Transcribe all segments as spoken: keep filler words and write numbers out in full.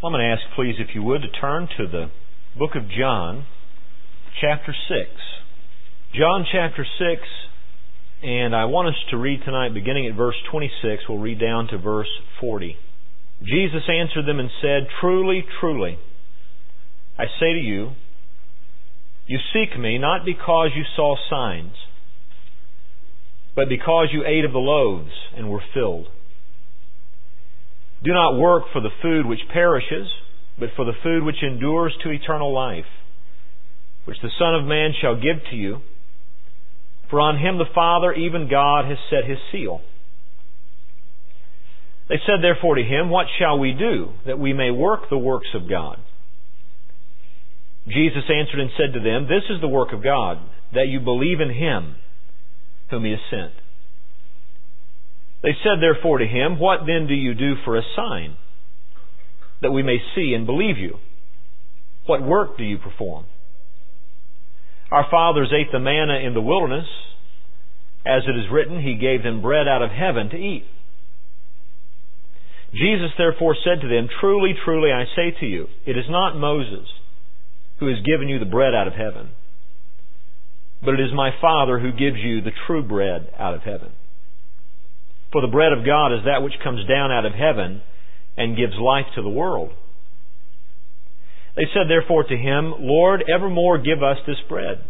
I'm going to ask, please, if you would, to turn to the book of John, chapter six. John chapter six, and I want us to read tonight, beginning at verse twenty-six. We'll read down to verse forty. Jesus answered them and said, "Truly, truly, I say to you, you seek me not because you saw signs, but because you ate of the loaves and were filled. Do not work for the food which perishes, but for the food which endures to eternal life, which the Son of Man shall give to you. For on Him the Father, even God, has set His seal." They said therefore to Him, "What shall we do, that we may work the works of God?" Jesus answered and said to them, "This is the work of God, that you believe in Him whom He has sent." They said therefore to Him, "What then do you do for a sign, that we may see and believe you? What work do you perform? Our fathers ate the manna in the wilderness. As it is written, He gave them bread out of heaven to eat." Jesus therefore said to them, "Truly, truly, I say to you, it is not Moses who has given you the bread out of heaven, but it is my Father who gives you the true bread out of heaven. For the bread of God is that which comes down out of heaven and gives life to the world." They said therefore to Him, "Lord, evermore give us this bread."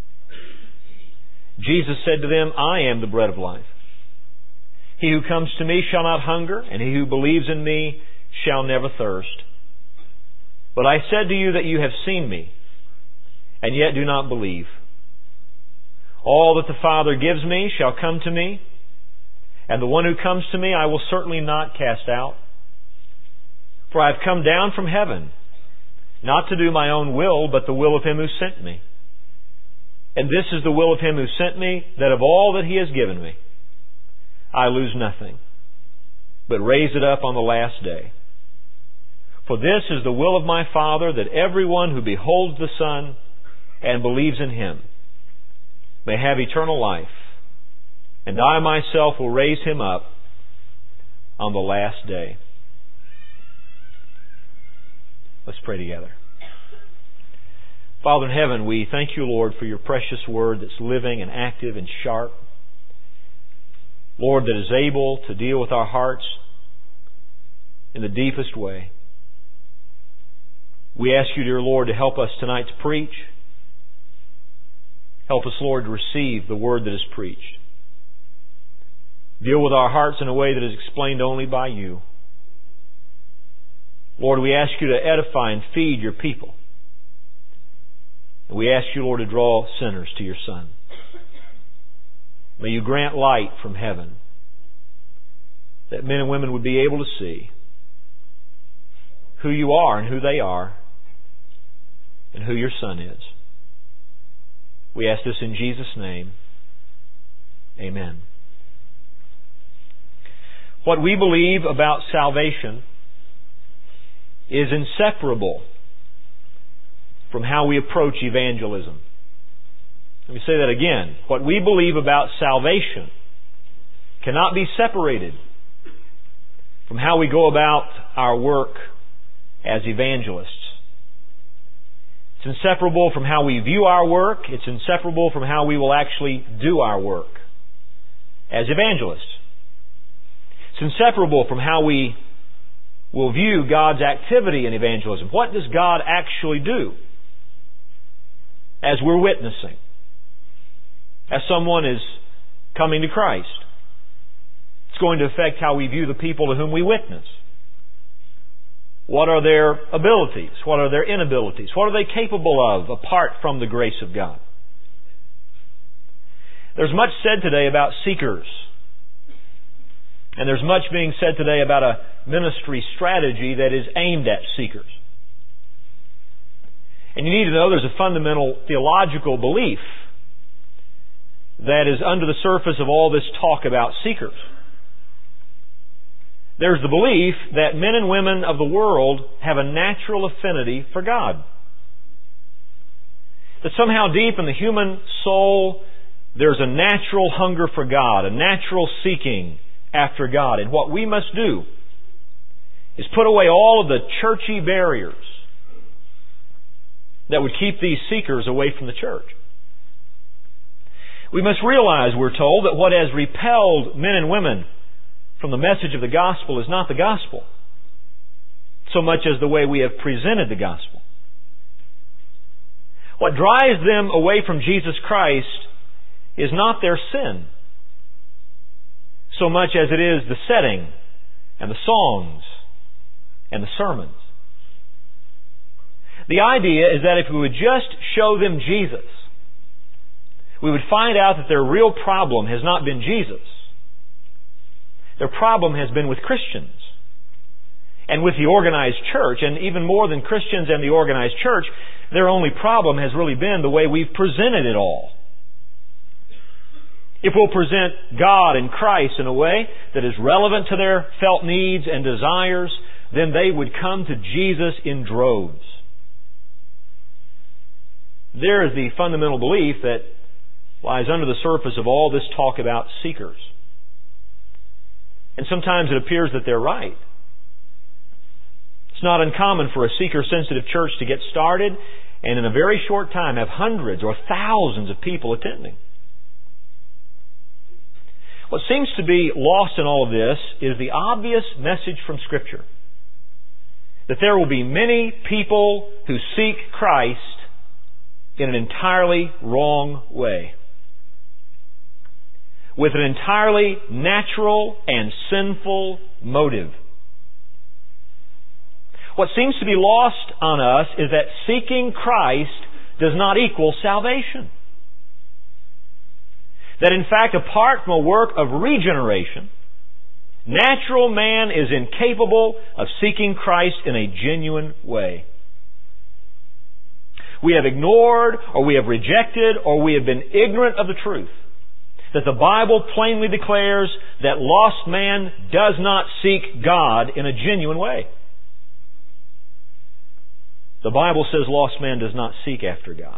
Jesus said to them, "I am the bread of life. He who comes to me shall not hunger, and he who believes in me shall never thirst. But I said to you that you have seen me, and yet do not believe. All that the Father gives me shall come to me, and the one who comes to me I will certainly not cast out. For I have come down from heaven, not to do my own will, but the will of Him who sent me. And this is the will of Him who sent me, that of all that He has given me, I lose nothing, but raise it up on the last day. For this is the will of my Father, that everyone who beholds the Son and believes in Him may have eternal life, and I myself will raise him up on the last day." Let's pray together. Father in heaven, we thank you, Lord, for your precious word that's living and active and sharp. Lord, that is able to deal with our hearts in the deepest way. We ask you, dear Lord, to help us tonight to preach. Help us, Lord, to receive the word that is preached. Deal with our hearts in a way that is explained only by you. Lord, we ask you to edify and feed your people. And we ask you, Lord, to draw sinners to your Son. May you grant light from heaven, that men and women would be able to see who you are and who they are, and who your Son is. We ask this in Jesus' name. Amen. What we believe about salvation is inseparable from how we approach evangelism. Let me say that again. What we believe about salvation cannot be separated from how we go about our work as evangelists. It's inseparable from how we view our work. It's inseparable from how we will actually do our work as evangelists. It's inseparable from how we will view God's activity in evangelism. What does God actually do as we're witnessing? As someone is coming to Christ, it's going to affect how we view the people to whom we witness. What are their abilities? What are their inabilities? What are they capable of apart from the grace of God? There's much said today about seekers. And there's much being said today about a ministry strategy that is aimed at seekers. And you need to know there's a fundamental theological belief that is under the surface of all this talk about seekers. There's the belief that men and women of the world have a natural affinity for God. That somehow deep in the human soul, there's a natural hunger for God, a natural seeking after God. And what we must do is put away all of the churchy barriers that would keep these seekers away from the church. We must realize, we're told, that what has repelled men and women from the message of the gospel is not the gospel, so much as the way we have presented the gospel. What drives them away from Jesus Christ is not their sin, so much as it is the setting and the songs and the sermons. The idea is that if we would just show them Jesus, we would find out that their real problem has not been Jesus. Their problem has been with Christians and with the organized church, and even more than Christians and the organized church, their only problem has really been the way we've presented it all. If we'll present God and Christ in a way that is relevant to their felt needs and desires, then they would come to Jesus in droves. There is the fundamental belief that lies under the surface of all this talk about seekers. And sometimes it appears that they're right. It's not uncommon for a seeker-sensitive church to get started and in a very short time have hundreds or thousands of people attending. What seems to be lost in all of this is the obvious message from Scripture that there will be many people who seek Christ in an entirely wrong way, with an entirely natural and sinful motive. What seems to be lost on us is that seeking Christ does not equal salvation. That in fact, apart from a work of regeneration, natural man is incapable of seeking Christ in a genuine way. We have ignored, or we have rejected, or we have been ignorant of the truth that the Bible plainly declares that lost man does not seek God in a genuine way. The Bible says lost man does not seek after God.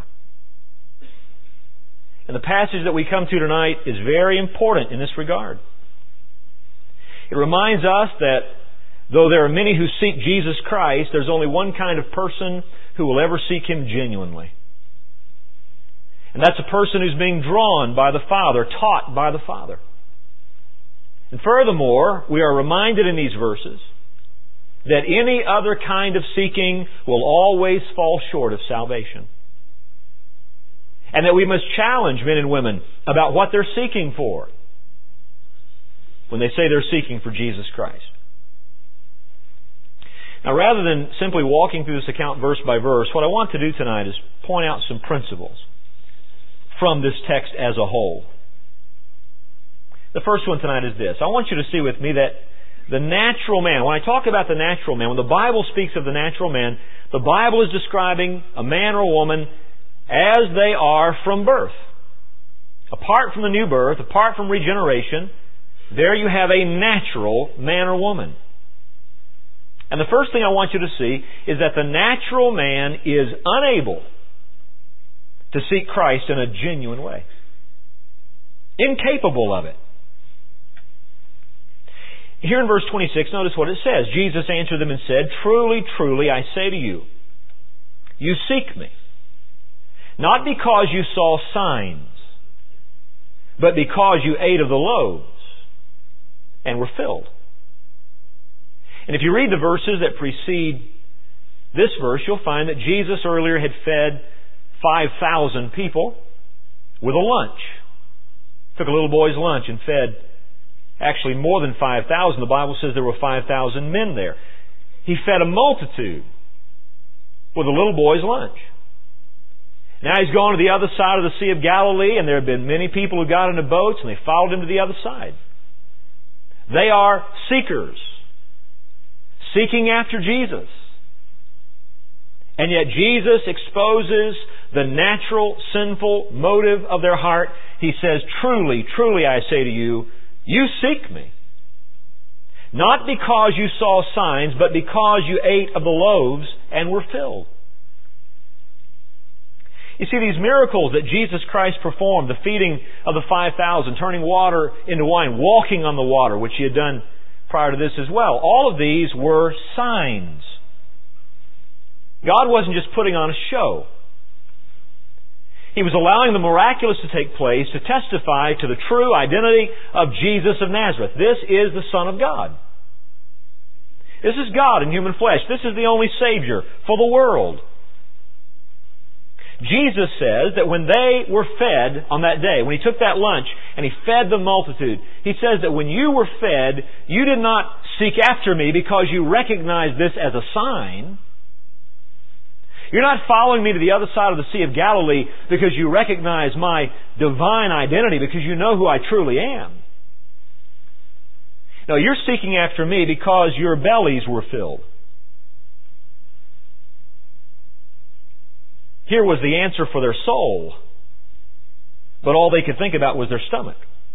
And the passage that we come to tonight is very important in this regard. It reminds us that though there are many who seek Jesus Christ, there's only one kind of person who will ever seek Him genuinely. And that's a person who's being drawn by the Father, taught by the Father. And furthermore, we are reminded in these verses that any other kind of seeking will always fall short of salvation. And that we must challenge men and women about what they're seeking for when they say they're seeking for Jesus Christ. Now, rather than simply walking through this account verse by verse, what I want to do tonight is point out some principles from this text as a whole. The first one tonight is this. I want you to see with me that the natural man, when I talk about the natural man, when the Bible speaks of the natural man, the Bible is describing a man or a woman as they are from birth. Apart from the new birth, apart from regeneration, there you have a natural man or woman. And the first thing I want you to see is that the natural man is unable to seek Christ in a genuine way. Incapable of it. Here in verse twenty-six, notice what it says. Jesus answered them and said, "Truly, truly, I say to you, you seek me, not because you saw signs, but because you ate of the loaves and were filled." And if you read the verses that precede this verse, you'll find that Jesus earlier had fed five thousand people with a lunch. Took a little boy's lunch and fed actually more than five thousand. The Bible says there were five thousand men there. He fed a multitude with a little boy's lunch. Now He's gone to the other side of the Sea of Galilee, and there have been many people who got into boats and they followed Him to the other side. They are seekers, seeking after Jesus. And yet Jesus exposes the natural, sinful motive of their heart. He says, "Truly, truly, I say to you, you seek me. Not because you saw signs, but because you ate of the loaves and were filled." You see, these miracles that Jesus Christ performed, the feeding of the five thousand, turning water into wine, walking on the water, which He had done prior to this as well. All of these were signs. God wasn't just putting on a show. He was allowing the miraculous to take place to testify to the true identity of Jesus of Nazareth. This is the Son of God. This is God in human flesh. This is the only Savior for the world. Jesus says that when they were fed on that day, when He took that lunch and He fed the multitude, He says that when you were fed, you did not seek after Me because you recognized this as a sign. You're not following Me to the other side of the Sea of Galilee because you recognize My divine identity, because you know who I truly am. No, you're seeking after Me because your bellies were filled. Here was the answer for their soul, but all they could think about was their stomach.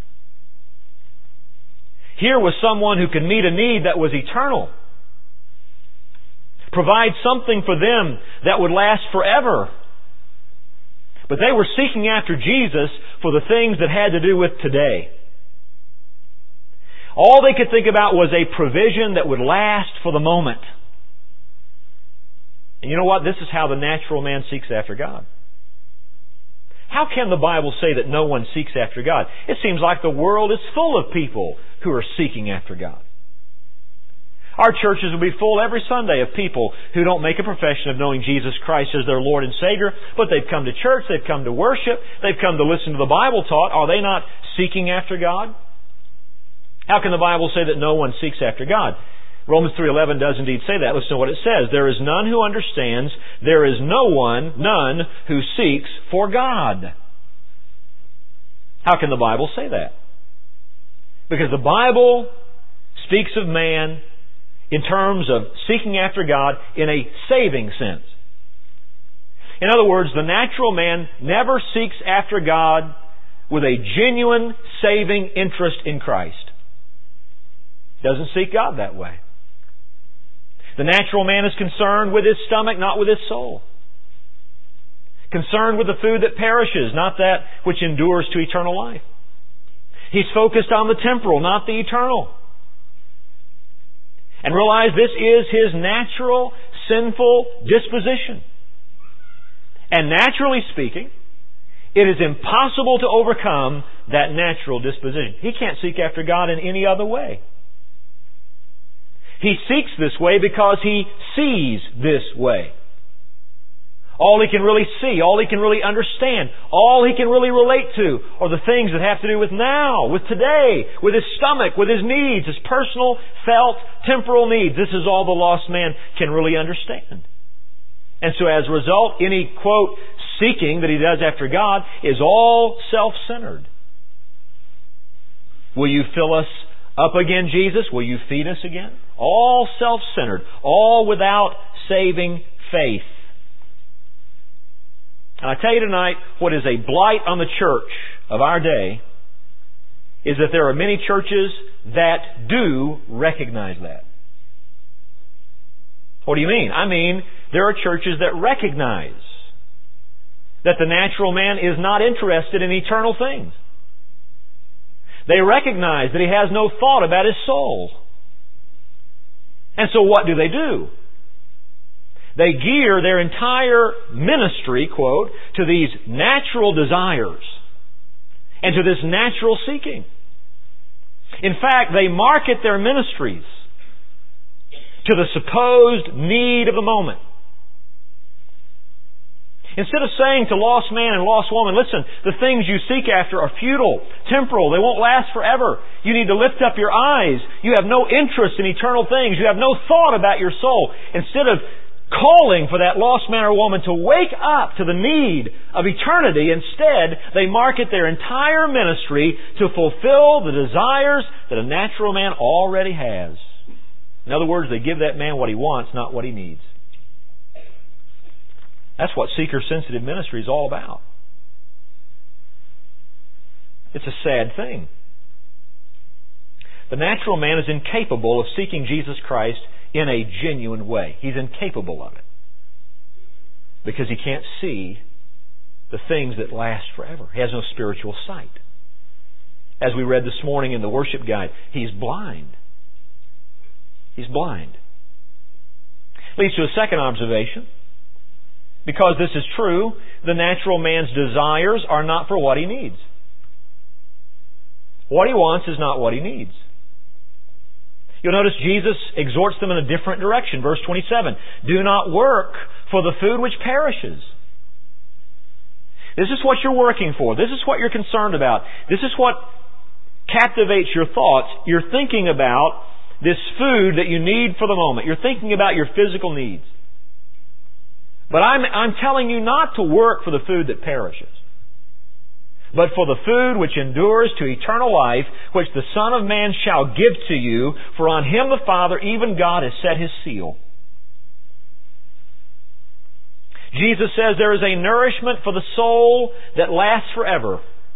Here was someone who could meet a need that was eternal, provide something for them that would last forever. But they were seeking after Jesus for the things that had to do with today. All they could think about was a provision that would last for the moment. And you know what? This is how the natural man seeks after God. How can the Bible say that no one seeks after God? It seems like the world is full of people who are seeking after God. Our churches will be full every Sunday of people who don't make a profession of knowing Jesus Christ as their Lord and Savior, but they've come to church, they've come to worship, they've come to listen to the Bible taught. Are they not seeking after God? How can the Bible say that no one seeks after God? Romans three eleven does indeed say that. Listen to what it says. There is none who understands. There is no one, none, who seeks for God. How can the Bible say that? Because the Bible speaks of man in terms of seeking after God in a saving sense. In other words, the natural man never seeks after God with a genuine saving interest in Christ. Doesn't seek God that way. The natural man is concerned with his stomach, not with his soul. Concerned with the food that perishes, not that which endures to eternal life. He's focused on the temporal, not the eternal. And realize this is his natural, sinful disposition. And naturally speaking, it is impossible to overcome that natural disposition. He can't seek after God in any other way. He seeks this way because he sees this way. All he can really see, all he can really understand, all he can really relate to are the things that have to do with now, with today, with his stomach, with his needs, his personal, felt, temporal needs. This is all the lost man can really understand. And so as a result, any, quote, seeking that he does after God is all self-centered. Will you fill us up again, Jesus? Will you feed us again? All self-centered, all without saving faith. And I tell you tonight, what is a blight on the church of our day is that there are many churches that do recognize that. What do you mean? I mean, there are churches that recognize that the natural man is not interested in eternal things. They recognize that he has no thought about his soul. And so what do they do? They gear their entire ministry, quote, to these natural desires and to this natural seeking. In fact, they market their ministries to the supposed need of the moment. Instead of saying to lost man and lost woman, listen, the things you seek after are futile, temporal, they won't last forever. You need to lift up your eyes. You have no interest in eternal things. You have no thought about your soul. Instead of calling for that lost man or woman to wake up to the need of eternity, instead, they market their entire ministry to fulfill the desires that a natural man already has. In other words, they give that man what he wants, not what he needs. That's what seeker-sensitive ministry is all about. It's a sad thing. The natural man is incapable of seeking Jesus Christ in a genuine way. He's incapable of it. Because he can't see the things that last forever. He has no spiritual sight. As we read this morning in the worship guide, he's blind. He's blind. Leads to a second observation. Because this is true, the natural man's desires are not for what he needs. What he wants is not what he needs. You'll notice Jesus exhorts them in a different direction. Verse twenty-seven, do not work for the food which perishes. This is what you're working for. This is what you're concerned about. This is what captivates your thoughts. You're thinking about this food that you need for the moment. You're thinking about your physical needs. But I'm, I'm telling you not to work for the food that perishes, but for the food which endures to eternal life, which the Son of Man shall give to you, for on Him the Father, even God, has set His seal. Jesus says there is a nourishment for the soul that lasts forever.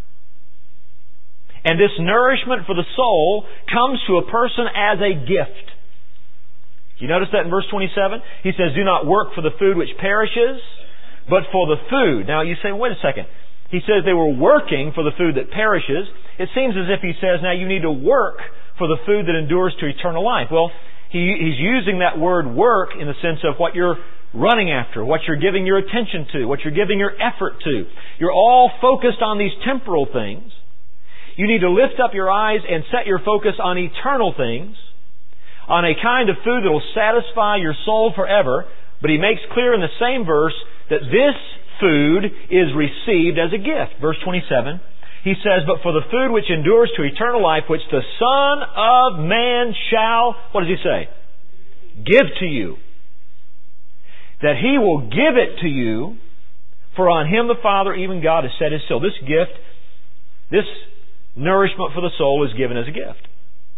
And this nourishment for the soul comes to a person as a gift. You notice that in verse twenty-seven? He says, do not work for the food which perishes, but for the food. Now you say, wait a second. He says they were working for the food that perishes. It seems as if he says, now you need to work for the food that endures to eternal life. Well, he, he's using that word work in the sense of what you're running after, what you're giving your attention to, what you're giving your effort to. You're all focused on these temporal things. You need to lift up your eyes and set your focus on eternal things, on a kind of food that will satisfy your soul forever. But he makes clear in the same verse that this food is received as a gift. Verse twenty-seven, he says, but for the food which endures to eternal life, which the Son of Man shall, what does he say? Give to you. That He will give it to you, for on Him the Father, even God, has set His seal. This gift, this nourishment for the soul is given as a gift.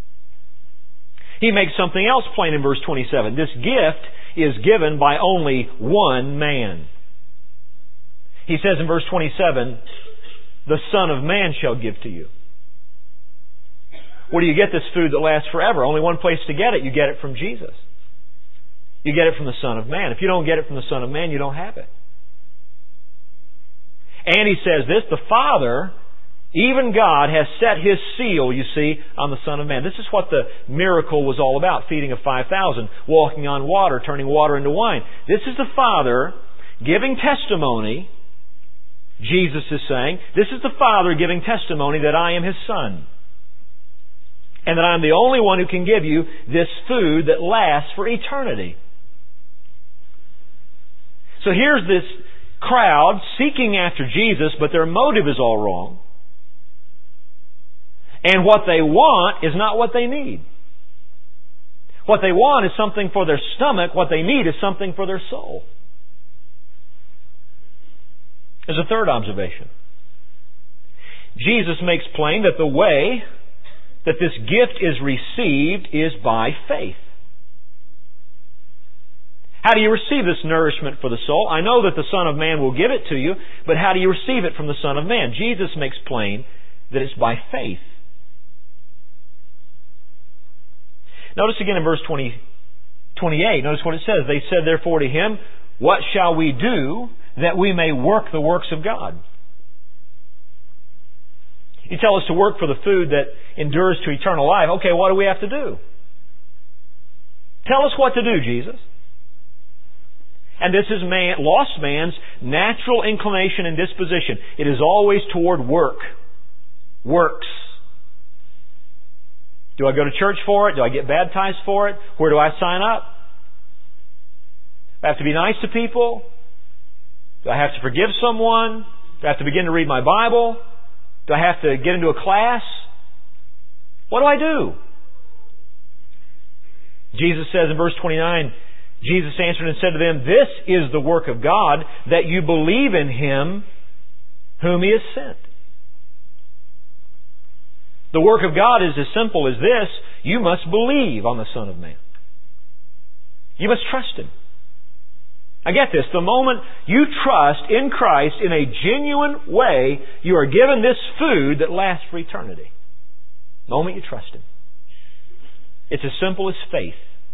He makes something else plain in verse twenty-seven. This gift is given by only one man. He says in verse twenty-seven, the Son of Man shall give to you. Where do you get this food that lasts forever? Only one place to get it. You get it from Jesus. You get it from the Son of Man. If you don't get it from the Son of Man, you don't have it. And he says this, the Father, even God, has set His seal, you see, on the Son of Man. This is what the miracle was all about, feeding of five thousand, walking on water, turning water into wine. This is the Father giving testimony. Jesus is saying, this is the Father giving testimony that I am His Son. And that I'm the only one who can give you this food that lasts for eternity. So here's this crowd seeking after Jesus, but their motive is all wrong. And what they want is not what they need. What they want is something for their stomach. What they need is something for their soul. There's a third observation. Jesus makes plain that the way that this gift is received is by faith. How do you receive this nourishment for the soul? I know that the Son of Man will give it to you, but how do you receive it from the Son of Man? Jesus makes plain that it's by faith. Notice again in verse twenty, twenty-eight, notice what it says. They said therefore to Him, what shall we do that we may work the works of God? You tell us to work for the food that endures to eternal life. Okay, what do we have to do? Tell us what to do, Jesus. And this is man, lost man's natural inclination and disposition. It is always toward work. Works. Do I go to church for it? Do I get baptized for it? Where do I sign up? Do I have to be nice to people? Do I have to forgive someone? Do I have to begin to read my Bible? Do I have to get into a class? What do I do? Jesus says in verse twenty-nine, Jesus answered and said to them, this is the work of God, that you believe in Him whom He has sent. The work of God is as simple as this. You must believe on the Son of Man. You must trust Him. Now get this, the moment you trust in Christ in a genuine way, you are given this food that lasts for eternity. The moment you trust Him. It's as simple as faith.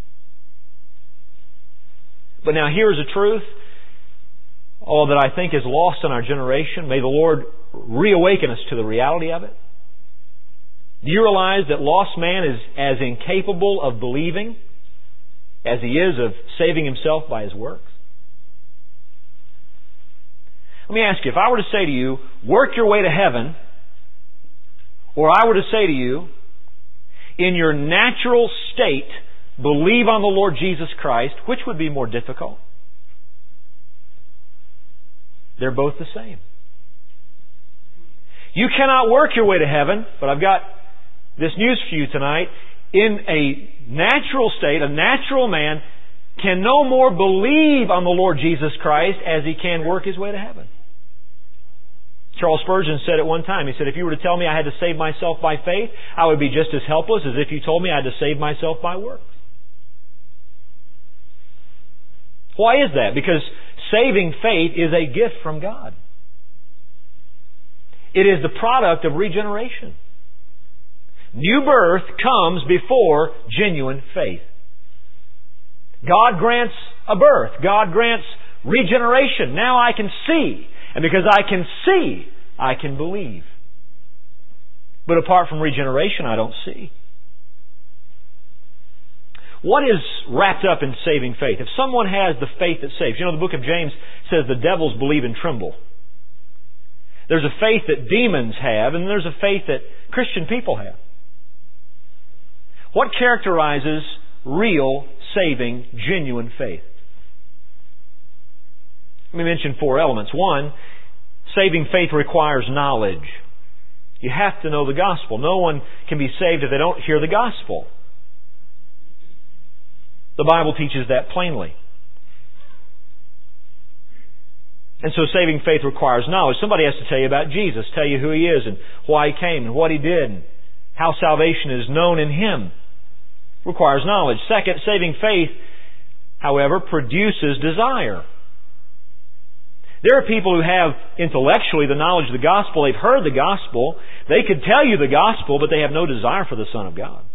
But now here is a truth, all that I think is lost in our generation. May the Lord reawaken us to the reality of it. Do you realize that lost man is as incapable of believing as he is of saving himself by his works? Let me ask you, if I were to say to you, work your way to heaven, or I were to say to you, in your natural state, believe on the Lord Jesus Christ, which would be more difficult? They're both the same. You cannot work your way to heaven, but I've got this news for you tonight. In a natural state, a natural man can no more believe on the Lord Jesus Christ as he can work his way to heaven. Charles Spurgeon said at one time, he said, if you were to tell me I had to save myself by faith, I would be just as helpless as if you told me I had to save myself by works. Why is that? Because saving faith is a gift from God. It is the product of regeneration. New birth comes before genuine faith. God grants a birth. God grants regeneration. Now I can see. And because I can see, I can believe. But apart from regeneration, I don't see. What is wrapped up in saving faith? If someone has the faith that saves, you know, the book of James says the devils believe and tremble. There's a faith that demons have, and there's a faith that Christian people have. What characterizes real, saving, genuine faith? Let me mention four elements. One, saving faith requires knowledge. You have to know the gospel. No one can be saved if they don't hear the gospel. The Bible teaches that plainly. And so saving faith requires knowledge. Somebody has to tell you about Jesus, tell you who He is and why He came and what He did and how salvation is known in Him. Requires knowledge. Second, saving faith, however, produces desire. There are people who have intellectually the knowledge of the gospel. They've heard the gospel. They could tell you the gospel, but they have no desire for the Son of God.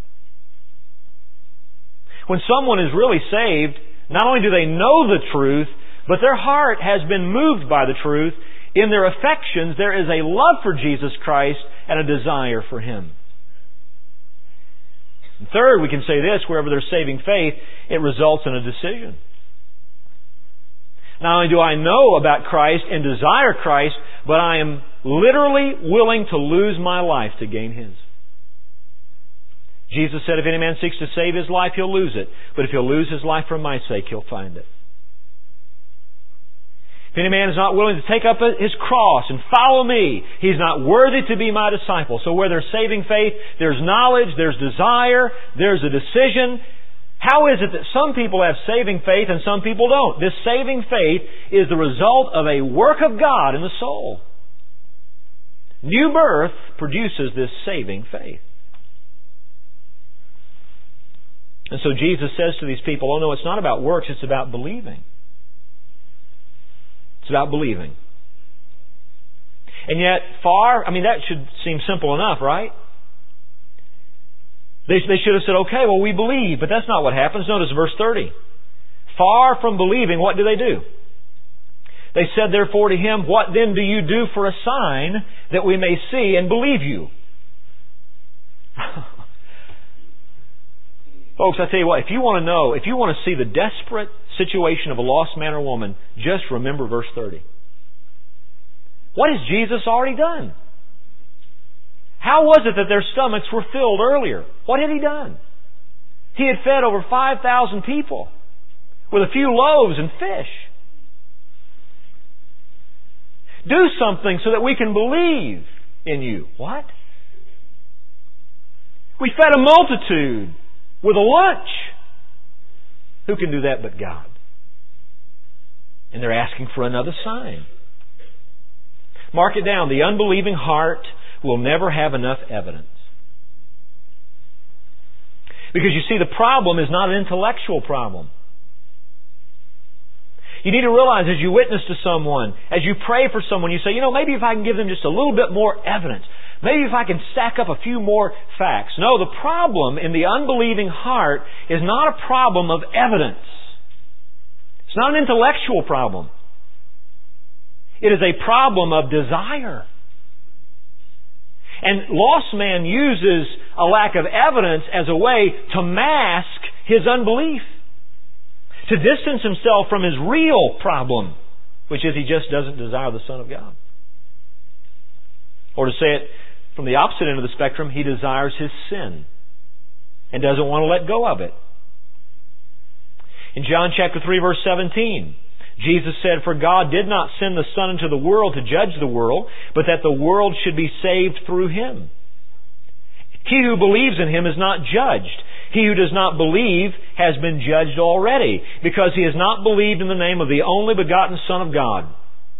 When someone is really saved, not only do they know the truth, but their heart has been moved by the truth. In their affections, there is a love for Jesus Christ and a desire for Him. And third, we can say this, wherever there's saving faith, it results in a decision. Not only do I know about Christ and desire Christ, but I am literally willing to lose my life to gain His. Jesus said, if any man seeks to save his life, he'll lose it. But if he'll lose his life for my sake, he'll find it. If any man is not willing to take up his cross and follow me, he's not worthy to be my disciple. So where there's saving faith, there's knowledge, there's desire, there's a decision. How is it that some people have saving faith and some people don't? This saving faith is the result of a work of God in the soul. New birth produces this saving faith. And so Jesus says to these people, oh no, it's not about works, it's about believing. It's about believing. And yet, far, I mean, that should seem simple enough, right? They, they should have said, okay, well, we believe, but that's not what happens. Notice verse thirty. Far from believing, what do they do? They said, therefore, to him, what then do you do for a sign that we may see and believe you? Folks, I tell you what, if you want to know, if you want to see the desperate situation of a lost man or woman, just remember verse thirty. What has Jesus already done? How was it that their stomachs were filled earlier? What had He done? He had fed over five thousand people with a few loaves and fish. Do something so that we can believe in you. What? We fed a multitude with a lunch. Who can do that but God? And they're asking for another sign. Mark it down. The unbelieving heart will never have enough evidence. Because you see, the problem is not an intellectual problem. You need to realize as you witness to someone, as you pray for someone, you say, you know, maybe if I can give them just a little bit more evidence, maybe if I can stack up a few more facts. No, the problem in the unbelieving heart is not a problem of evidence. It's not an intellectual problem. It is a problem of desire. And lost man uses a lack of evidence as a way to mask his unbelief. to distance himself from his real problem, which is he just doesn't desire the Son of God. Or to say it from the opposite end of the spectrum, he desires his sin and doesn't want to let go of it. In John chapter three, verse seventeen, Jesus said, "For God did not send the Son into the world to judge the world, but that the world should be saved through Him. He who believes in Him is not judged. He who does not believe has been judged already, because he has not believed in the name of the only begotten Son of God."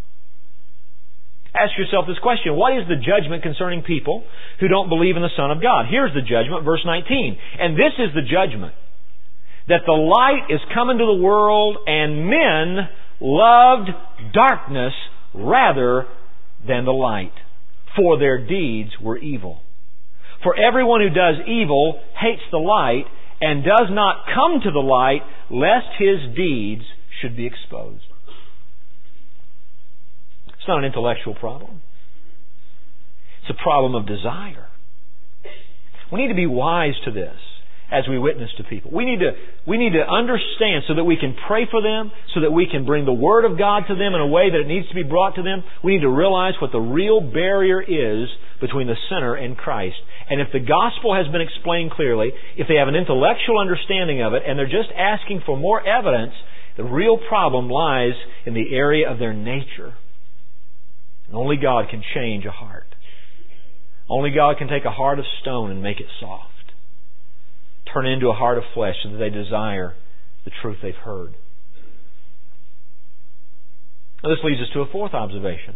Ask yourself this question: what is the judgment concerning people who don't believe in the Son of God? Here's the judgment, verse nineteen. "And this is the judgment, that the light is come into the world, and men loved darkness rather than the light, for their deeds were evil. For everyone who does evil hates the light, and does not come to the light, lest his deeds should be exposed." It's not an intellectual problem. It's a problem of desire. We need to be wise to this as we witness to people. We need to, we need to understand so that we can pray for them, so that we can bring the Word of God to them in a way that it needs to be brought to them. We need to realize what the real barrier is between the sinner and Christ. And if the gospel has been explained clearly, if they have an intellectual understanding of it, and they're just asking for more evidence, the real problem lies in the area of their nature. And only God can change a heart. Only God can take a heart of stone and make it soft. Turn it into a heart of flesh so that they desire the truth they've heard. Now, this leads us to a fourth observation.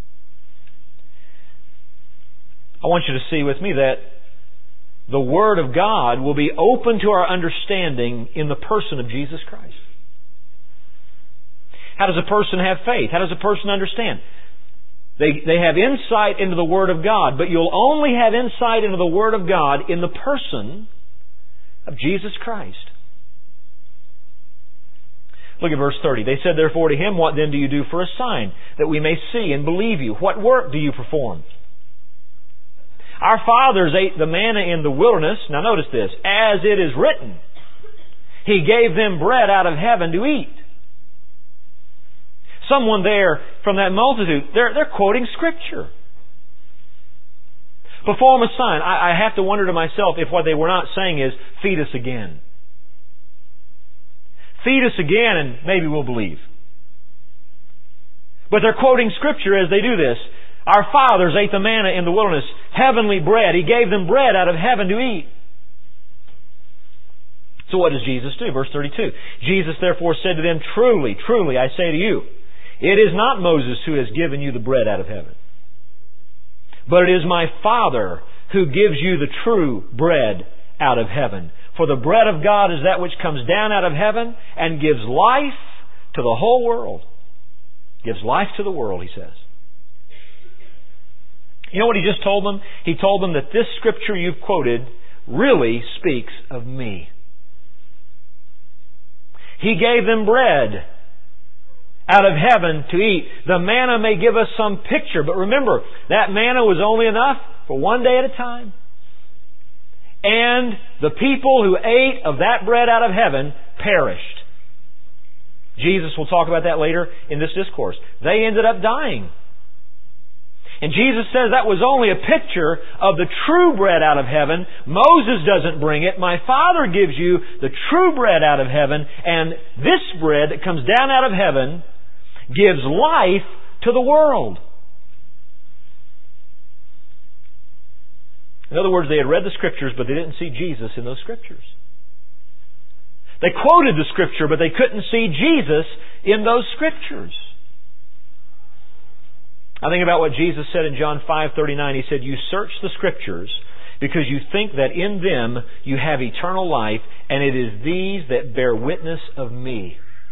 I want you to see with me that the Word of God will be open to our understanding in the person of Jesus Christ. How does a person have faith? How does a person understand? They, they have insight into the Word of God, but you'll only have insight into the Word of God in the person of Jesus Christ. Look at verse thirty. "They said therefore to him, What then do you do for a sign, that we may see and believe you? What work do you perform? Our fathers ate the manna in the wilderness." Now notice this. "As it is written, He gave them bread out of heaven to eat." Someone there from that multitude, they're, they're quoting Scripture. "Perform a sign." I, I have to wonder to myself if what they were not saying is, "Feed us again. Feed us again and maybe we'll believe." But they're quoting Scripture as they do this. "Our fathers ate the manna in the wilderness, heavenly bread. He gave them bread out of heaven to eat." So what does Jesus do? Verse thirty-two. "Jesus therefore said to them, Truly, truly, I say to you, it is not Moses who has given you the bread out of heaven, but it is my Father who gives you the true bread out of heaven. For the bread of God is that which comes down out of heaven and gives life to the whole world." Gives life to the world, He says. You know what He just told them? He told them that this Scripture you've quoted really speaks of me. He gave them bread out of heaven to eat. The manna may give us some picture, but remember, that manna was only enough for one day at a time. And the people who ate of that bread out of heaven perished. Jesus will talk about that later in this discourse. They ended up dying. And Jesus says that was only a picture of the true bread out of heaven. Moses doesn't bring it. My Father gives you the true bread out of heaven. And this bread that comes down out of heaven gives life to the world. In other words, they had read the Scriptures, but they didn't see Jesus in those Scriptures. They quoted the Scripture, but they couldn't see Jesus in those Scriptures. I think about what Jesus said in John five thirty-nine. He said, "You search the Scriptures because you think that in them you have eternal life, and it is these that bear witness of me."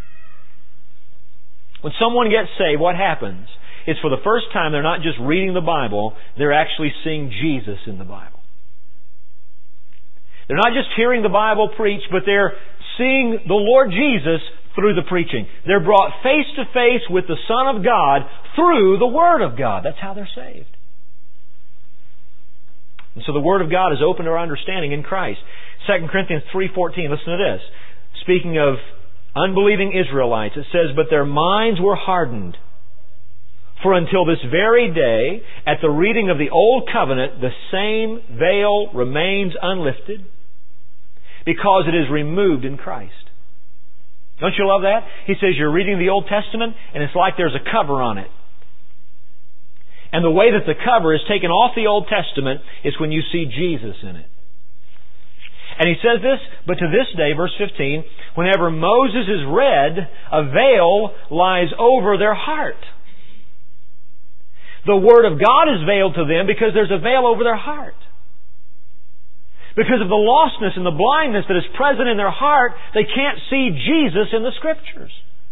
When someone gets saved, what happens? It's for the first time they're not just reading the Bible, they're actually seeing Jesus in the Bible. They're not just hearing the Bible preached, but they're seeing the Lord Jesus through the preaching. They're brought face to face with the Son of God through the Word of God. That's how they're saved. And so the Word of God is open to our understanding in Christ. Second Corinthians three fourteen, listen to this. Speaking of unbelieving Israelites. It says, but their minds were hardened. For until this very day, at the reading of the Old Covenant, the same veil remains unlifted because it is removed in Christ. Don't you love that? He says you're reading the Old Testament and it's like there's a cover on it. And the way that the cover is taken off the Old Testament is when you see Jesus in it. And he says this, but to this day, verse fifteen, whenever Moses is read, a veil lies over their heart. The Word of God is veiled to them because there's a veil over their heart. Because of the lostness and the blindness that is present in their heart, they can't see Jesus in the Scriptures.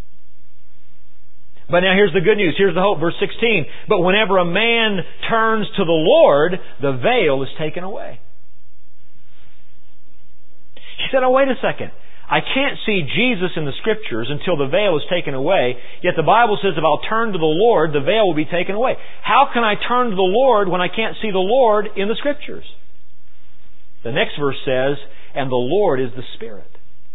But now here's the good news. Here's the hope. Verse sixteen. But whenever a man turns to the Lord, the veil is taken away. He said, oh, wait a second. I can't see Jesus in the Scriptures until the veil is taken away. Yet the Bible says if I'll turn to the Lord, the veil will be taken away. How can I turn to the Lord when I can't see the Lord in the Scriptures? The next verse says, and the Lord is the Spirit.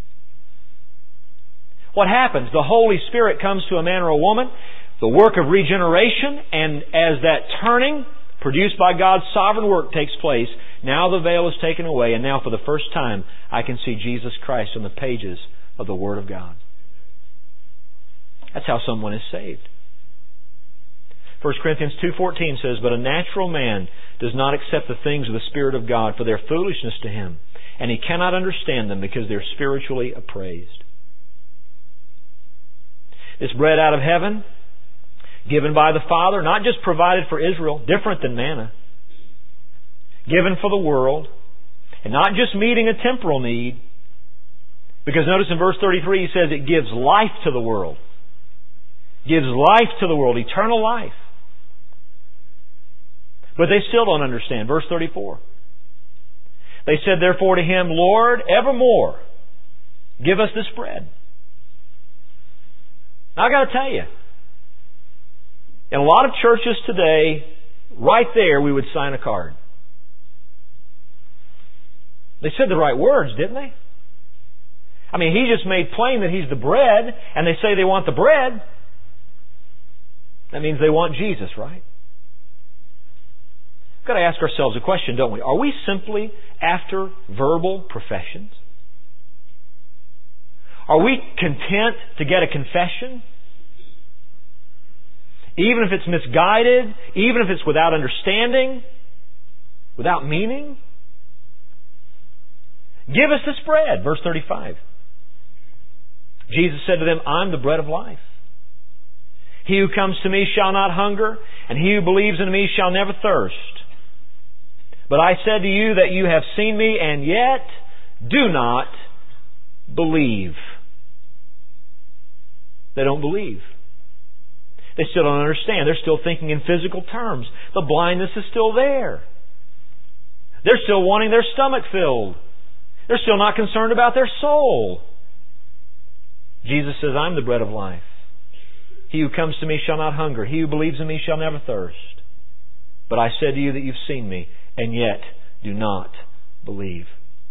What happens? The Holy Spirit comes to a man or a woman, the work of regeneration, and as that turning produced by God's sovereign work takes place, now the veil is taken away, and now for the first time I can see Jesus Christ on the pages of the Word of God. That's how someone is saved. First Corinthians two fourteen says, but a natural man does not accept the things of the Spirit of God, for their foolishness to him, and he cannot understand them because they're spiritually appraised. This bread out of heaven, given by the Father, not just provided for Israel, different than manna, given for the world, and not just meeting a temporal need, because notice in verse thirty-three he says it gives life to the world. Gives life to the world, eternal life. But they still don't understand. Verse thirty-four. They said therefore to him, Lord, evermore give us this bread. Now I got to tell you, in a lot of churches today, right there we would sign a card. They said the right words, didn't they? I mean, he just made plain that he's the bread, and they say they want the bread. That means they want Jesus, right? We've got to ask ourselves a question, don't we? Are we simply after verbal professions? Are we content to get a confession? Even if it's misguided, even if it's without understanding, without meaning? Give us this bread, verse thirty-five. Jesus said to them, I'm the bread of life. He who comes to me shall not hunger, and he who believes in me shall never thirst. But I said to you that you have seen me, and yet do not believe. They don't believe. They still don't understand. They're still thinking in physical terms. The blindness is still there. They're still wanting their stomach filled. They're still not concerned about their soul. Jesus says, I'm the bread of life. He who comes to me shall not hunger. He who believes in me shall never thirst. But I said to you that you've seen me, and yet do not believe.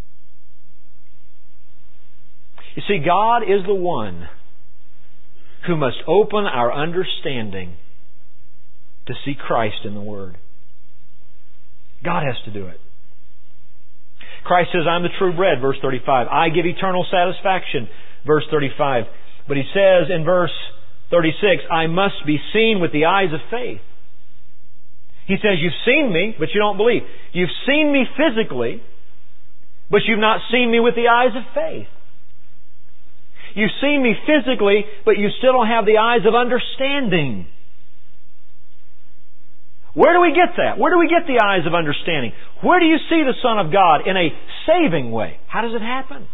You see, God is the one who must open our understanding to see Christ in the Word. God has to do it. Christ says, I'm the true bread, verse thirty-five. I give eternal satisfaction, verse thirty-five. But He says in verse thirty-six, I must be seen with the eyes of faith. He says, you've seen me, but you don't believe. You've seen me physically, but you've not seen me with the eyes of faith. You've seen me physically, but you still don't have the eyes of understanding. Where do we get that? Where do we get the eyes of understanding? Where do you see the Son of God in a saving way? How does it happen?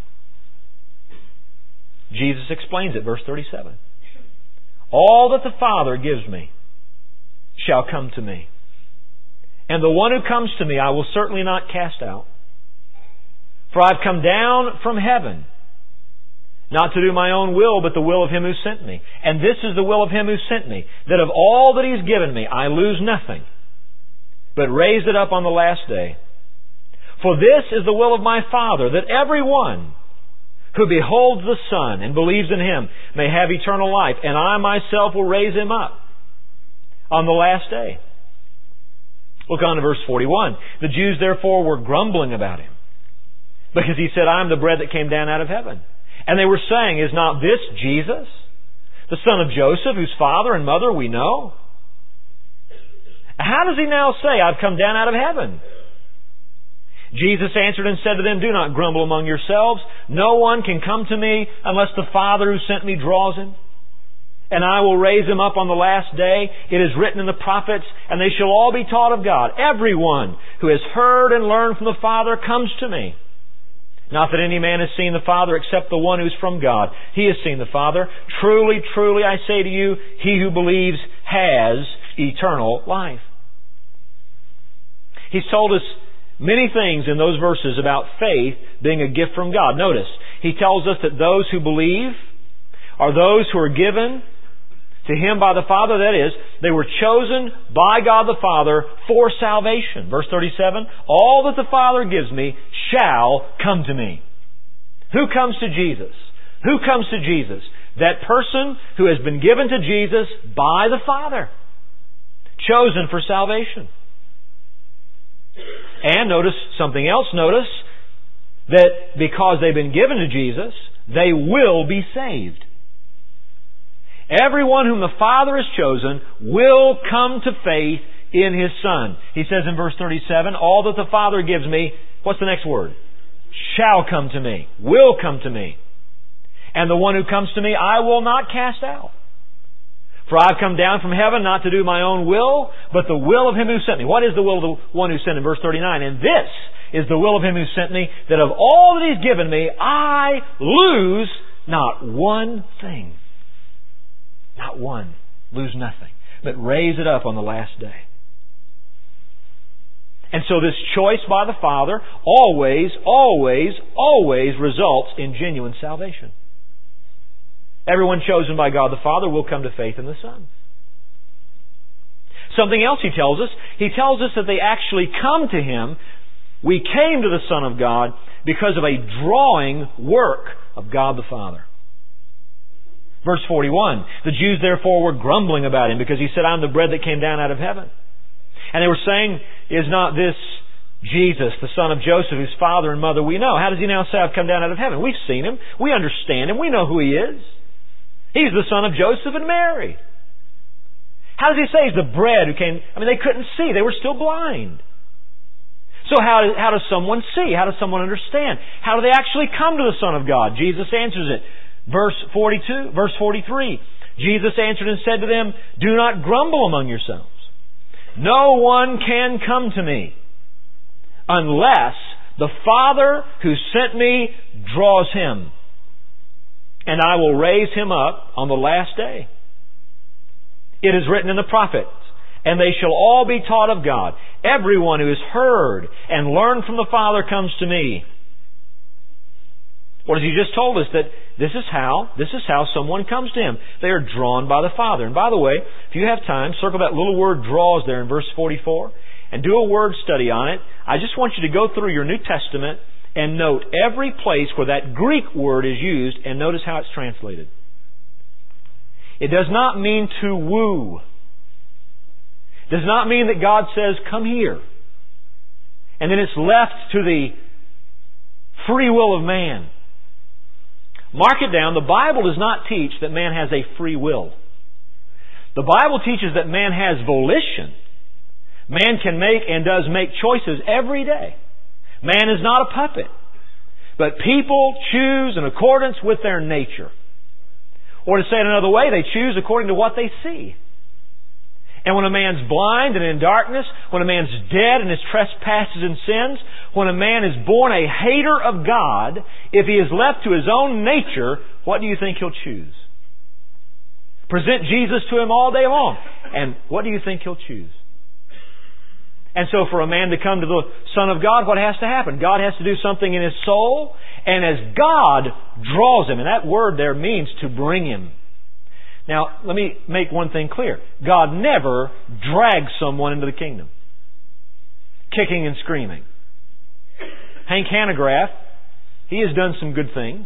Jesus explains it, verse thirty-seven. All that the Father gives me shall come to me. And the one who comes to me I will certainly not cast out. For I've come down from heaven, not to do my own will, but the will of Him who sent me. And this is the will of Him who sent me, that of all that He's given me I lose nothing, but raise it up on the last day. For this is the will of my Father, that every one who beholds the Son and believes in Him may have eternal life, and I myself will raise him up on the last day. Look on to verse forty-one. The Jews therefore were grumbling about Him, because He said, I am the bread that came down out of heaven. And they were saying, is not this Jesus, the son of Joseph, whose father and mother we know? How does He now say, I've come down out of heaven? Jesus answered and said to them, do not grumble among yourselves. No one can come to me unless the Father who sent me draws him. And I will raise him up on the last day. It is written in the prophets, and they shall all be taught of God. Everyone who has heard and learned from the Father comes to me. Not that any man has seen the Father except the one who is from God. He has seen the Father. Truly, truly, I say to you, he who believes has eternal life. He's told us many things in those verses about faith being a gift from God. Notice, He tells us that those who believe are those who are given to Him by the Father. That is, they were chosen by God the Father for salvation. Verse thirty-seven, all that the Father gives me shall come to me. Who comes to Jesus? Who comes to Jesus? That person who has been given to Jesus by the Father. Chosen for salvation. And notice something else. Notice that because they've been given to Jesus, they will be saved. Everyone whom the Father has chosen will come to faith in His Son. He says in verse thirty-seven, all that the Father gives me, what's the next word? Shall come to me. Will come to me. And the one who comes to me, I will not cast out. For I've come down from heaven not to do my own will, but the will of Him who sent me. What is the will of the one who sent me? Verse thirty-nine. And this is the will of Him who sent me, that of all that He's given me, I lose not one thing. Not one. Lose nothing. But raise it up on the last day. And so this choice by the Father always, always, always results in genuine salvation. Everyone chosen by God the Father will come to faith in the Son. Something else He tells us. He tells us that they actually come to Him. We came to the Son of God because of a drawing work of God the Father. Verse forty-one. The Jews therefore were grumbling about Him because He said, I am the bread that came down out of heaven. And they were saying, is not this Jesus, the son of Joseph, whose father and mother we know? How does He now say, I've come down out of heaven? We've seen Him. We understand Him. We know who He is. He's the son of Joseph and Mary. How does He say He's the bread who came? I mean, they couldn't see. They were still blind. So how, how does someone see? How does someone understand? How do they actually come to the Son of God? Jesus answers it. Verse forty-two, verse forty-three. Jesus answered and said to them, do not grumble among yourselves. No one can come to me unless the Father who sent me draws him. And I will raise him up on the last day. It is written in the prophets, and they shall all be taught of God. Everyone who has heard and learned from the Father comes to me. What has He just told us? That this is how, this is how someone comes to Him. They are drawn by the Father. And by the way, if you have time, circle that little word draws there in verse forty-four and do a word study on it. I just want you to go through your New Testament and note every place where that Greek word is used and notice how it's translated. It does not mean to woo. It does not mean that God says, come here. And then it's left to the free will of man. Mark it down, the Bible does not teach that man has a free will. The Bible teaches that man has volition. Man can make and does make choices every day. Man is not a puppet. But people choose in accordance with their nature. Or to say it another way, they choose according to what they see. And when a man's blind and in darkness, when a man's dead in his trespasses and sins, when a man is born a hater of God, if he is left to his own nature, what do you think he'll choose? Present Jesus to him all day long. And what do you think he'll choose? And so for a man to come to the Son of God, what has to happen? God has to do something in his soul. And as God draws him, and that word there means to bring him. Now, let me make one thing clear. God never drags someone into the kingdom. Kicking and screaming. Hank Hanegraaff, he has done some good things.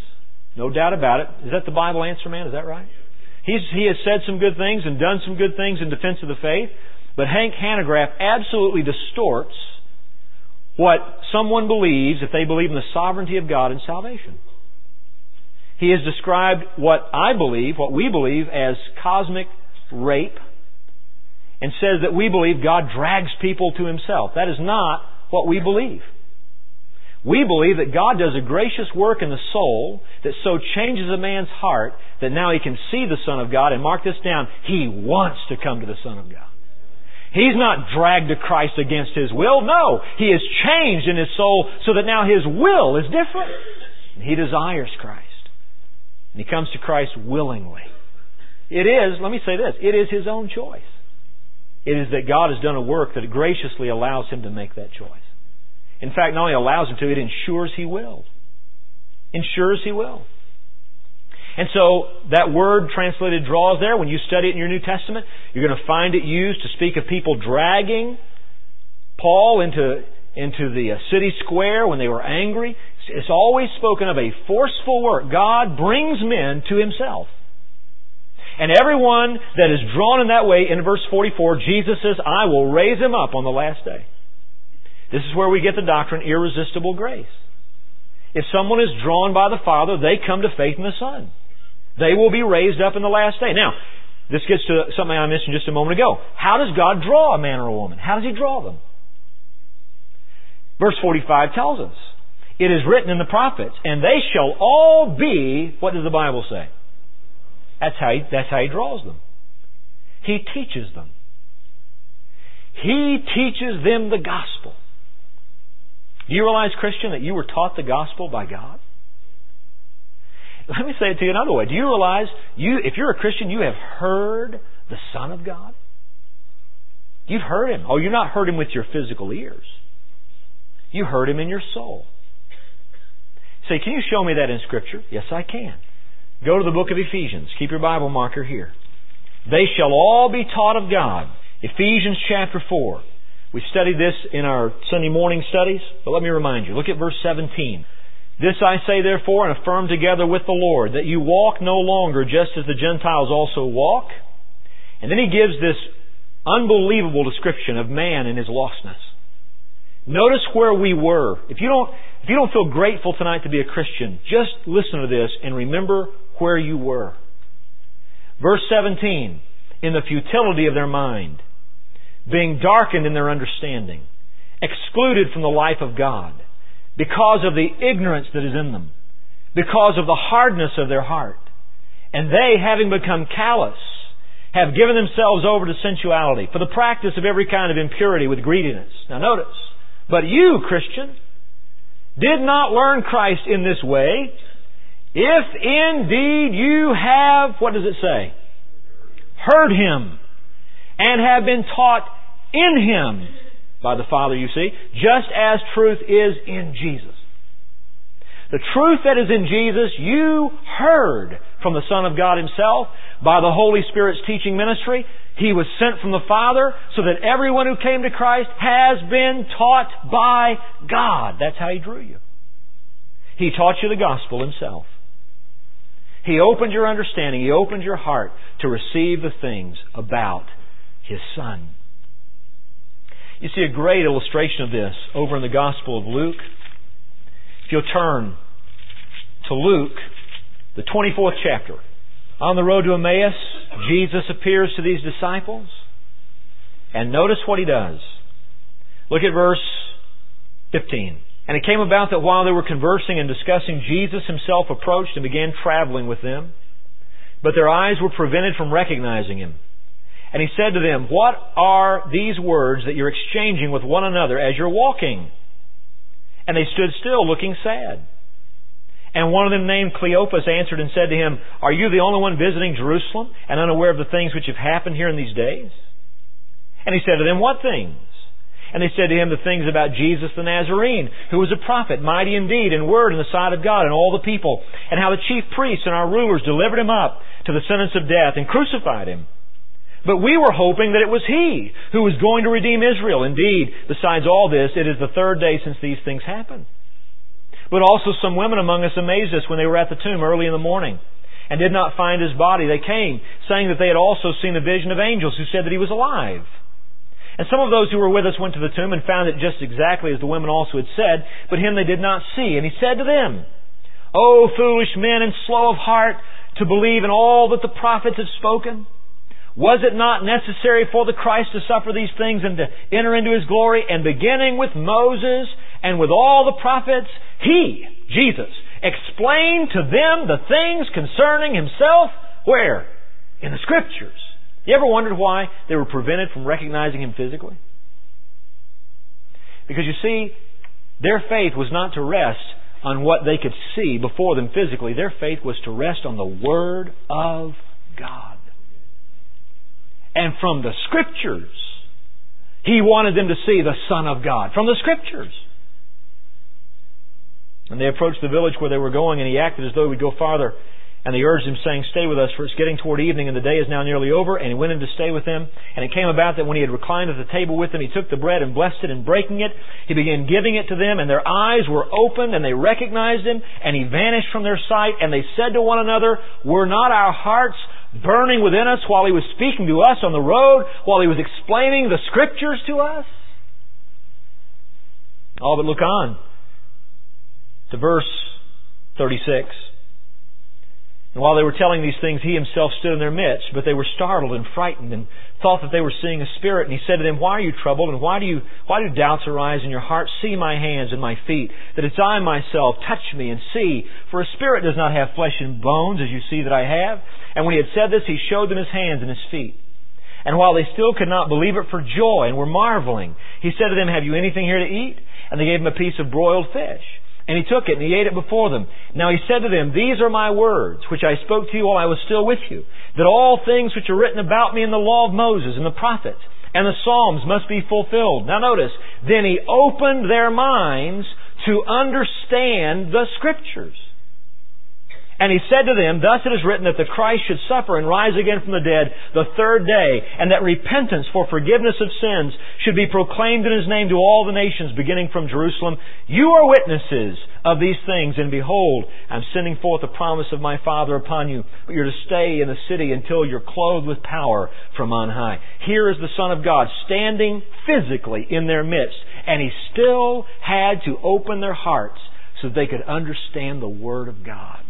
No doubt about it. Is that the Bible answer, man? Is that right? He's, he has said some good things and done some good things in defense of the faith. But Hank Hanegraaff absolutely distorts what someone believes if they believe in the sovereignty of God and salvation. He has described what I believe, what we believe, as cosmic rape, and says that we believe God drags people to Himself. That is not what we believe. We believe that God does a gracious work in the soul that so changes a man's heart that now he can see the Son of God, and mark this down, he wants to come to the Son of God. He's not dragged to Christ against his will. No, he is changed in his soul so that now his will is different. And he desires Christ. And he comes to Christ willingly. It is, let me say this, it is his own choice. It is that God has done a work that graciously allows him to make that choice. In fact, not only allows him to, it ensures he will. Ensures he will. And so, that word translated draws there, when you study it in your New Testament, you're going to find it used to speak of people dragging Paul into, into the city square when they were angry. It's always spoken of a forceful work. God brings men to Himself. And everyone that is drawn in that way, in verse forty-four, Jesus says, I will raise him up on the last day. This is where we get the doctrine, irresistible grace. If someone is drawn by the Father, they come to faith in the Son. They will be raised up in the last day. Now, this gets to something I mentioned just a moment ago. How does God draw a man or a woman? How does He draw them? Verse forty-five tells us, it is written in the prophets, and they shall all be, what does the Bible say? That's how He, that's how he draws them. He teaches them. He teaches them the gospel. Do you realize, Christian, that you were taught the gospel by God? Let me say it to you another way. Do you realize, you, if you're a Christian, you have heard the Son of God? You've heard Him. Oh, you've not heard Him with your physical ears. You heard Him in your soul. Say, can you show me that in Scripture? Yes, I can. Go to the book of Ephesians. Keep your Bible marker here. They shall all be taught of God. Ephesians chapter four. We studied this in our Sunday morning studies, but let me remind you. Look at verse seventeen. This I say therefore, and affirm together with the Lord, that you walk no longer just as the Gentiles also walk. And then he gives this unbelievable description of man and his lostness. Notice where we were. If you don't, if you don't feel grateful tonight to be a Christian, just listen to this and remember where you were. Verse seventeen, in the futility of their mind, being darkened in their understanding, excluded from the life of God, because of the ignorance that is in them, because of the hardness of their heart. And they, having become callous, have given themselves over to sensuality, for the practice of every kind of impurity with greediness. Now notice, but you, Christian, did not learn Christ in this way, if indeed you have, what does it say? Heard Him, and have been taught in Him by the Father, you see, just as truth is in Jesus. The truth that is in Jesus, you heard from the Son of God Himself by the Holy Spirit's teaching ministry. He was sent from the Father so that everyone who came to Christ has been taught by God. That's how He drew you. He taught you the gospel Himself. He opened your understanding. He opened your heart to receive the things about His Son. You see a great illustration of this over in the Gospel of Luke. If you'll turn to Luke, the twenty-fourth chapter. On the road to Emmaus, Jesus appears to these disciples. And notice what He does. Look at verse fifteen. And it came about that while they were conversing and discussing, Jesus Himself approached and began traveling with them. But their eyes were prevented from recognizing Him. And He said to them, what are these words that you're exchanging with one another as you're walking? And they stood still, looking sad. And one of them, named Cleopas, answered and said to Him, are you the only one visiting Jerusalem and unaware of the things which have happened here in these days? And He said to them, what things? And they said to Him the things about Jesus the Nazarene, who was a prophet, mighty in deed and word in the sight of God and all the people, and how the chief priests and our rulers delivered Him up to the sentence of death and crucified Him. But we were hoping that it was He who was going to redeem Israel. Indeed, besides all this, it is the third day since these things happened. But also some women among us amazed us when they were at the tomb early in the morning and did not find His body. They came, saying that they had also seen a vision of angels who said that He was alive. And some of those who were with us went to the tomb and found it just exactly as the women also had said, but Him they did not see. And He said to them, O foolish men and slow of heart to believe in all that the prophets have spoken? Was it not necessary for the Christ to suffer these things and to enter into His glory? And beginning with Moses and with all the prophets, He, Jesus, explained to them the things concerning Himself. Where? In the Scriptures. You ever wondered why they were prevented from recognizing Him physically? Because you see, their faith was not to rest on what they could see before them physically. Their faith was to rest on the Word of God. And from the Scriptures, He wanted them to see the Son of God. From the Scriptures. And they approached the village where they were going, and He acted as though He would go farther. And they urged Him, saying, Stay with us, for it's getting toward evening, and the day is now nearly over. And He went in to stay with them. And it came about that when He had reclined at the table with them, He took the bread and blessed it, and breaking it, He began giving it to them. And their eyes were opened, and they recognized Him. And He vanished from their sight. And they said to one another, Were not our hearts burning within us while He was speaking to us on the road, while He was explaining the Scriptures to us? Oh, but look on to verse thirty-six. And while they were telling these things, He Himself stood in their midst, but they were startled and frightened and thought that they were seeing a spirit. And He said to them, Why are you troubled, and why do you why do doubts arise in your heart? See my hands and my feet, that it's I myself. Touch me and see, for a spirit does not have flesh and bones, as you see that I have. And when He had said this, He showed them His hands and His feet. And while they still could not believe it for joy and were marveling, He said to them, Have you anything here to eat? And they gave Him a piece of broiled fish. And He took it and He ate it before them. Now He said to them, These are my words, which I spoke to you while I was still with you, that all things which are written about me in the law of Moses and the prophets and the Psalms must be fulfilled. Now notice, then He opened their minds to understand the Scriptures. And He said to them, Thus it is written that the Christ should suffer and rise again from the dead the third day, and that repentance for forgiveness of sins should be proclaimed in His name to all the nations, beginning from Jerusalem. You are witnesses of these things, and behold, I'm sending forth the promise of my Father upon you, but you're to stay in the city until you're clothed with power from on high. Here is the Son of God standing physically in their midst, and He still had to open their hearts so that they could understand the Word of God.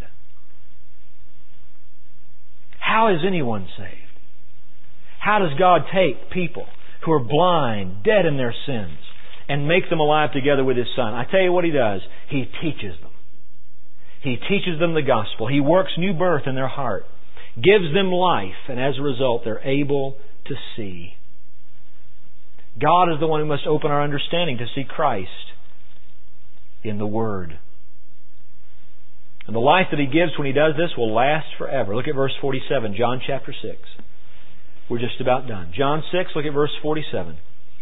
How is anyone saved? How does God take people who are blind, dead in their sins, and make them alive together with His Son? I tell you what He does. He teaches them. He teaches them the gospel. He works new birth in their heart, gives them life, and as a result, they're able to see. God is the one who must open our understanding to see Christ in the Word. And the life that He gives when He does this will last forever. Look at verse forty-seven, John chapter six. We're just about done. John six, look at verse forty-seven.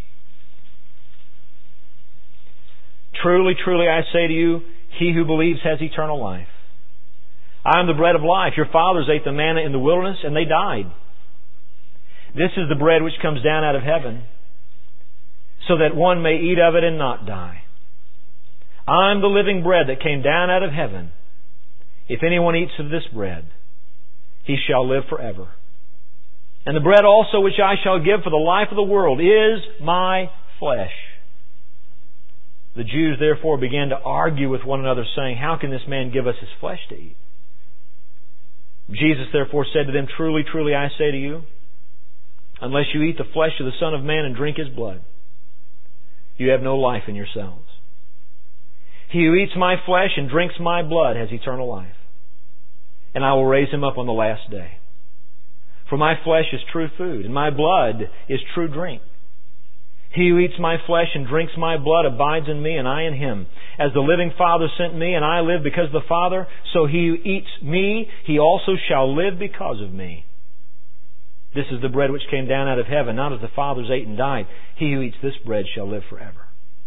Truly, truly, I say to you, he who believes has eternal life. I am the bread of life. Your fathers ate the manna in the wilderness, and they died. This is the bread which comes down out of heaven, so that one may eat of it and not die. I am the living bread that came down out of heaven. If anyone eats of this bread, he shall live forever. And the bread also which I shall give for the life of the world is my flesh. The Jews therefore began to argue with one another, saying, How can this man give us his flesh to eat? Jesus therefore said to them, Truly, truly, I say to you, unless you eat the flesh of the Son of Man and drink His blood, you have no life in yourselves. He who eats my flesh and drinks my blood has eternal life, and I will raise him up on the last day. For my flesh is true food, and my blood is true drink. He who eats my flesh and drinks my blood abides in me, and I in him. As the living Father sent me, and I live because of the Father, so he who eats me, he also shall live because of me. This is the bread which came down out of heaven, not as the fathers ate and died. He who eats this bread shall live forever.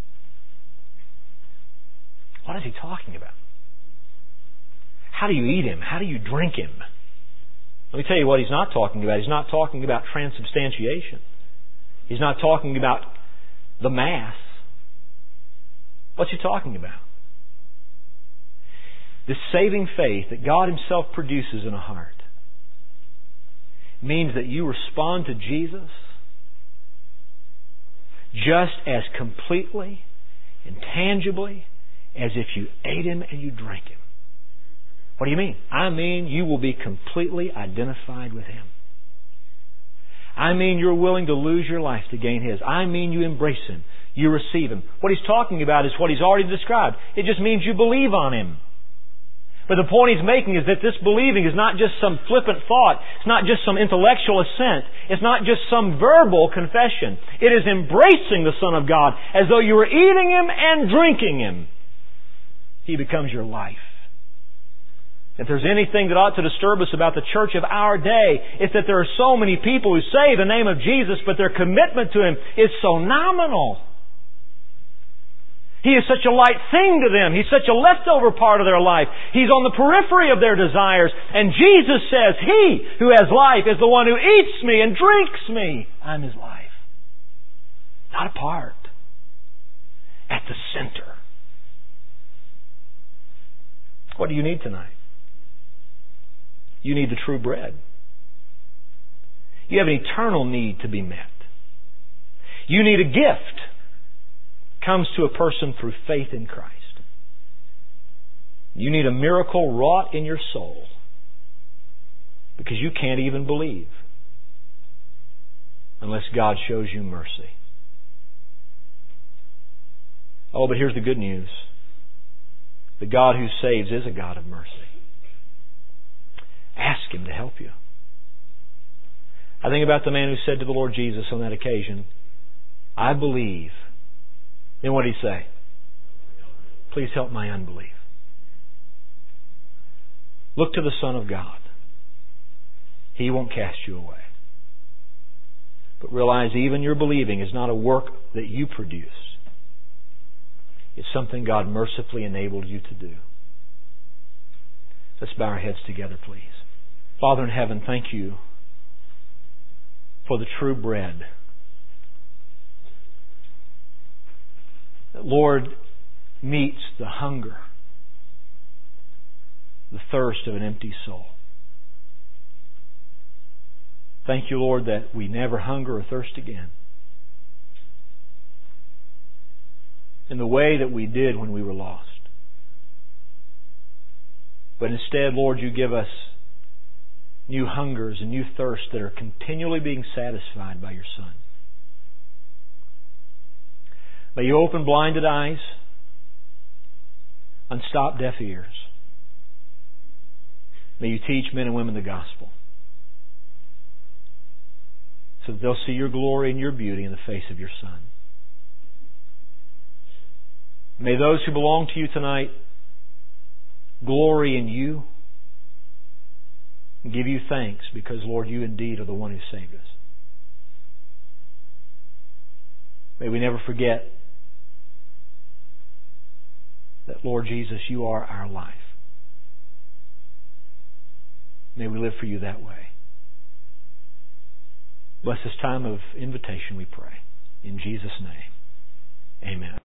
What is he talking about? How do you eat him? How do you drink him? Let me tell you what he's not talking about. He's not talking about transubstantiation. He's not talking about the Mass. What's he talking about? This saving faith that God Himself produces in a heart means that you respond to Jesus just as completely and tangibly as if you ate Him and you drank Him. What do you mean? I mean you will be completely identified with Him. I mean you're willing to lose your life to gain His. I mean you embrace Him. You receive Him. What He's talking about is what He's already described. It just means you believe on Him. But the point He's making is that this believing is not just some flippant thought. It's not just some intellectual assent. It's not just some verbal confession. It is embracing the Son of God as though you were eating Him and drinking Him. He becomes your life. If there's anything that ought to disturb us about the church of our day, it's that there are so many people who say the name of Jesus, but their commitment to Him is so nominal. He is such a light thing to them. He's such a leftover part of their life. He's on the periphery of their desires. And Jesus says, He who has life is the one who eats me and drinks me. I'm His life. Not a part. At the center. What do you need tonight? You need the true bread. You have an eternal need to be met. You need a gift. Comes to a person through faith in Christ. You need a miracle wrought in your soul because you can't even believe unless God shows you mercy. Oh, but here's the good news. The God who saves is a God of mercy. Ask Him to help you. I think about the man who said to the Lord Jesus on that occasion, I believe. Then what did He say? Please help my unbelief. Look to the Son of God. He won't cast you away. But realize even your believing is not a work that you produce. It's something God mercifully enabled you to do. Let's bow our heads together, please. Father in heaven, thank You for the true bread. That, Lord, meets the hunger, the thirst of an empty soul. Thank You, Lord, that we never hunger or thirst again in the way that we did when we were lost. But instead, Lord, You give us new hungers and new thirsts that are continually being satisfied by Your Son. May You open blinded eyes, unstop deaf ears. May You teach men and women the gospel so that they'll see Your glory and Your beauty in the face of Your Son. May those who belong to You tonight glory in You and give You thanks because, Lord, You indeed are the one who saved us. May we never forget that, Lord Jesus, You are our life. May we live for You that way. Bless this time of invitation, we pray. In Jesus' name, amen.